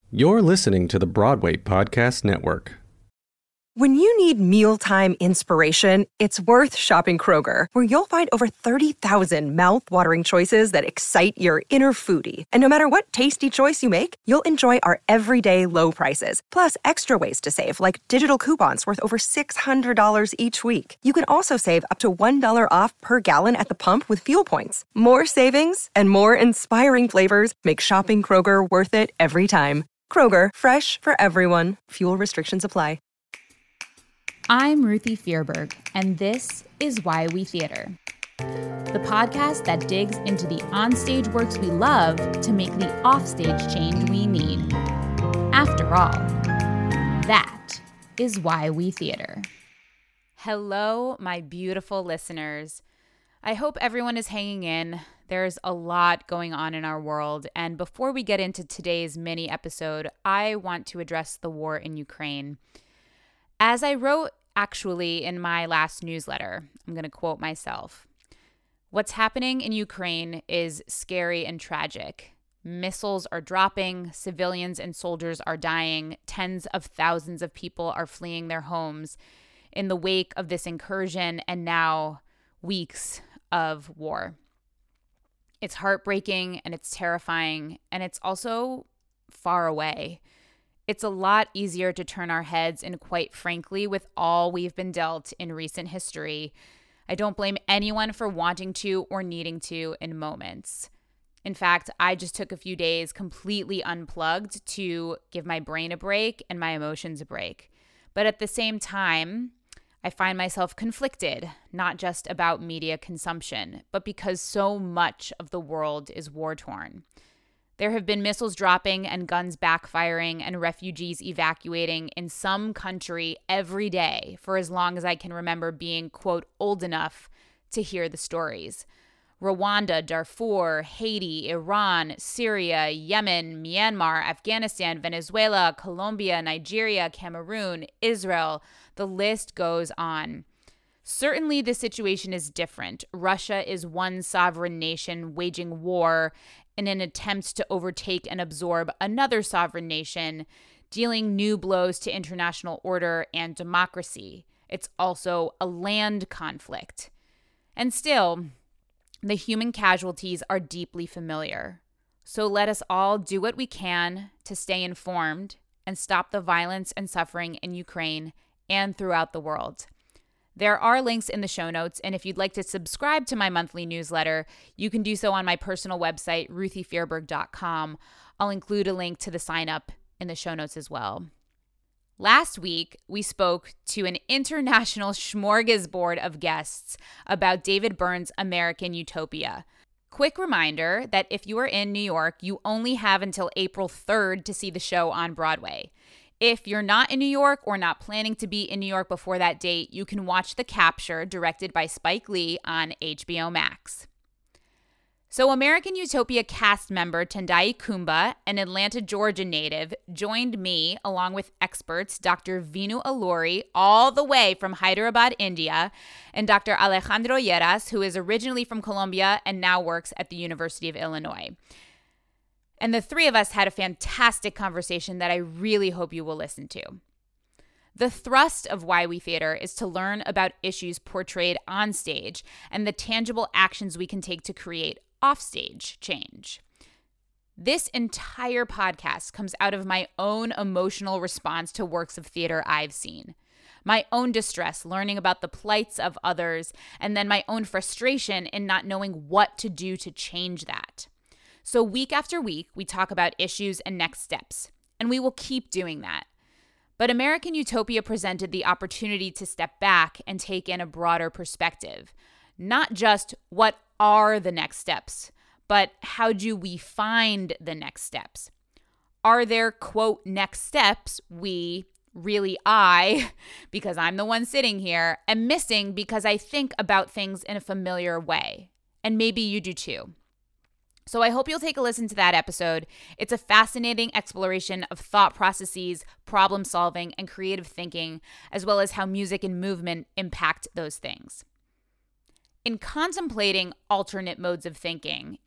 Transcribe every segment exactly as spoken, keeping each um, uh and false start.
You're listening to the Broadway Podcast Network. When you need mealtime inspiration, it's worth shopping Kroger, where you'll find over thirty thousand mouth-watering choices that excite your inner foodie. And no matter what tasty choice you make, you'll enjoy our everyday low prices, plus extra ways to save, like digital coupons worth over six hundred dollars each week. You can also save up to one dollar off per gallon at the pump with fuel points. More savings and more inspiring flavors make shopping Kroger worth it every time. Kroger, fresh for everyone. Fuel restrictions apply. I'm Ruthie Fierberg, and this is Why We Theater, the podcast that digs into the onstage works we love to make the offstage change we need. After all, that is Why We Theater. Hello, my beautiful listeners. I hope everyone is hanging in. There's a lot going on in our world, and before we get into today's mini episode, I want to address the war in Ukraine. As I wrote actually in my last newsletter, I'm going to quote myself. What's happening in Ukraine is scary and tragic. Missiles are dropping, civilians and soldiers are dying, tens of thousands of people are fleeing their homes in the wake of this incursion and now weeks of war. It's heartbreaking and it's terrifying, and it's also far away. It's a lot easier to turn our heads, and quite frankly, with all we've been dealt in recent history, I don't blame anyone for wanting to or needing to in moments. In fact, I just took a few days completely unplugged to give my brain a break and my emotions a break. But at the same time, I find myself conflicted, not just about media consumption, but because so much of the world is war-torn. There have been missiles dropping and guns backfiring and refugees evacuating in some country every day for as long as I can remember being, quote, old enough to hear the stories. Rwanda, Darfur, Haiti, Iran, Syria, Yemen, Myanmar, Afghanistan, Venezuela, Colombia, Nigeria, Cameroon, Israel. The list goes on. Certainly, the situation is different. Russia is one sovereign nation waging war in an attempt to overtake and absorb another sovereign nation, dealing new blows to international order and democracy. It's also a land conflict. And still, the human casualties are deeply familiar. So let us all do what we can to stay informed and stop the violence and suffering in Ukraine and throughout the world. There are links in the show notes, and if you'd like to subscribe to my monthly newsletter, you can do so on my personal website, ruthie fierberg dot com. I'll include a link to the sign up in the show notes as well. Last week, we spoke to an international smorgasbord of guests about David Byrne's American Utopia. Quick reminder that if you are in New York, you only have until April third to see the show on Broadway. If you're not in New York or not planning to be in New York before that date, you can watch The Capture, directed by Spike Lee, on H B O Max. So American Utopia cast member Tendai Kumba, an Atlanta, Georgia native, joined me along with experts Doctor Vinu Aluri, all the way from Hyderabad, India, and Doctor Alejandro Lleras, who is originally from Colombia and now works at the University of Illinois. And the three of us had a fantastic conversation that I really hope you will listen to. The thrust of Why We Theater is to learn about issues portrayed on stage and the tangible actions we can take to create offstage change. This entire podcast comes out of my own emotional response to works of theater I've seen, my own distress learning about the plights of others, and then my own frustration in not knowing what to do to change that. So week after week, we talk about issues and next steps, and we will keep doing that. But American Utopia presented the opportunity to step back and take in a broader perspective. Not just what are the next steps, but how do we find the next steps? Are there, quote, next steps we, really I, because I'm the one sitting here, am missing because I think about things in a familiar way? And maybe you do too. So I hope you'll take a listen to that episode. It's a fascinating exploration of thought processes, problem solving, and creative thinking, as well as how music and movement impact those things. In contemplating alternate modes of thinking, and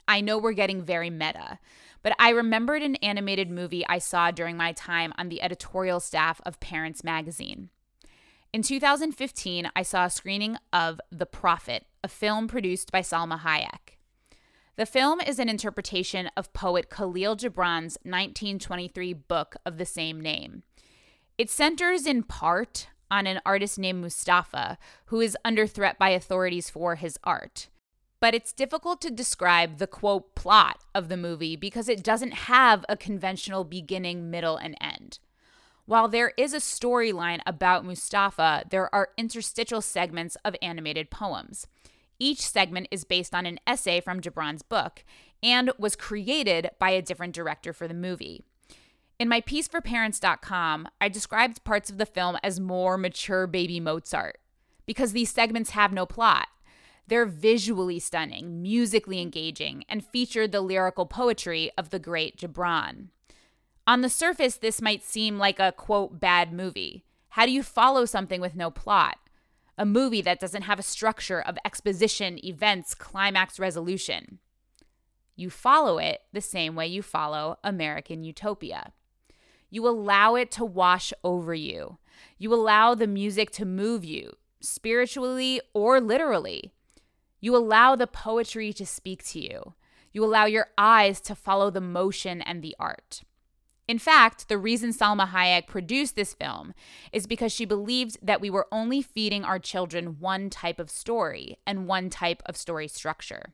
I know we're getting very meta, but I remembered an animated movie I saw during my time on the editorial staff of Parents Magazine. In two thousand fifteen, I saw a screening of The Prophet, a film produced by Salma Hayek. The film is an interpretation of poet Khalil Gibran's nineteen twenty-three book of the same name. It centers in part on an artist named Mustafa, who is under threat by authorities for his art. But it's difficult to describe the, quote, plot of the movie because it doesn't have a conventional beginning, middle, and end. While there is a storyline about Mustafa, there are interstitial segments of animated poems. Each segment is based on an essay from Gibran's book and was created by a different director for the movie. In my piece for parents dot com, I described parts of the film as more mature baby Mozart because these segments have no plot. They're visually stunning, musically engaging, and feature the lyrical poetry of the great Gibran. On the surface, this might seem like a, quote, bad movie. How do you follow something with no plot? A movie that doesn't have a structure of exposition, events, climax, resolution. You follow it the same way you follow American Utopia. You allow it to wash over you. You allow the music to move you, spiritually or literally. You allow the poetry to speak to you. You allow your eyes to follow the motion and the art. In fact, the reason Salma Hayek produced this film is because she believed that we were only feeding our children one type of story and one type of story structure.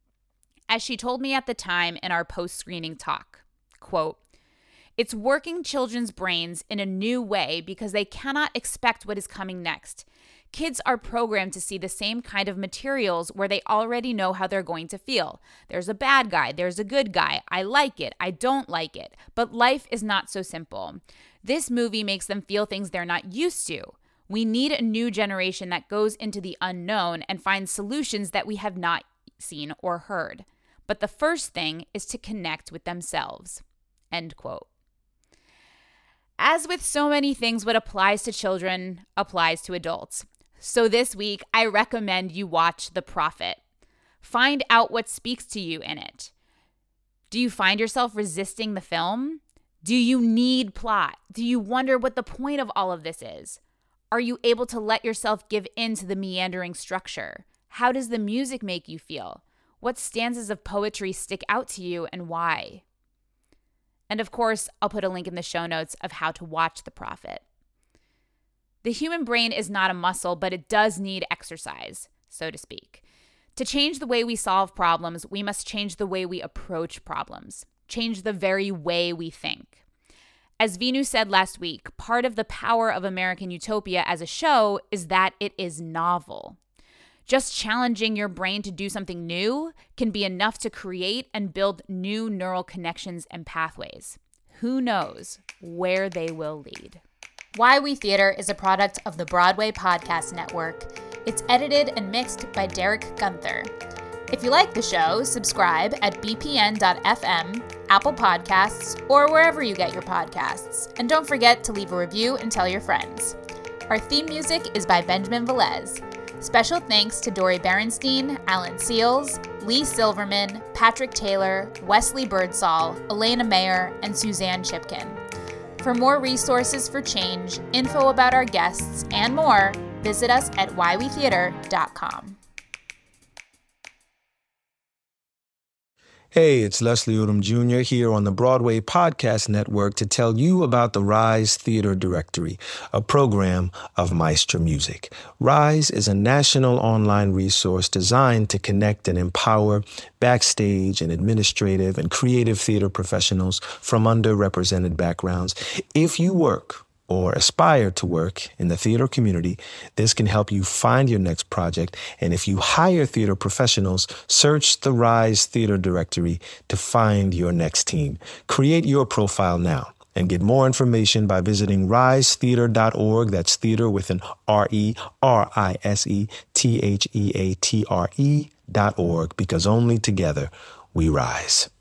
As she told me at the time in our post-screening talk, quote, "It's working children's brains in a new way because they cannot expect what is coming next. Kids are programmed to see the same kind of materials where they already know how they're going to feel. There's a bad guy, there's a good guy. I like it, I don't like it. But life is not so simple. This movie makes them feel things they're not used to. We need a new generation that goes into the unknown and finds solutions that we have not seen or heard. But the first thing is to connect with themselves." End quote. As with so many things, what applies to children applies to adults. So this week, I recommend you watch The Prophet. Find out what speaks to you in it. Do you find yourself resisting the film? Do you need plot? Do you wonder what the point of all of this is? Are you able to let yourself give in to the meandering structure? How does the music make you feel? What stanzas of poetry stick out to you and why? And of course, I'll put a link in the show notes of how to watch The Prophet. The human brain is not a muscle, but it does need exercise, so to speak. To change the way we solve problems, we must change the way we approach problems, change the very way we think. As Vinu said last week, part of the power of American Utopia as a show is that it is novel. Just challenging your brain to do something new can be enough to create and build new neural connections and pathways. Who knows where they will lead? Why We Theater is a product of the Broadway Podcast Network. It's edited and mixed by Derek Gunther. If you like the show, subscribe at b p n dot f m, Apple Podcasts, or wherever you get your podcasts. And don't forget to leave a review and tell your friends. Our theme music is by Benjamin Velez. Special thanks to Dori Berenstein, Alan Seals, Lee Silverman, Patrick Taylor, Wesley Birdsall, Elena Mayer, and Suzanne Chipkin. For more resources for change, info about our guests, and more, visit us at why we theater dot com. Hey, it's Leslie Odom Junior here on the Broadway Podcast Network to tell you about the Rise Theater Directory, a program of Maestro Music. Rise is a national online resource designed to connect and empower backstage and administrative and creative theater professionals from underrepresented backgrounds. If you work or aspire to work in the theater community, this can help you find your next project. And if you hire theater professionals, search the Rise Theater Directory to find your next team. Create your profile now and get more information by visiting rise theater dot org. That's theater with an R E R I S E T H E A T R E dot org, because only together we rise.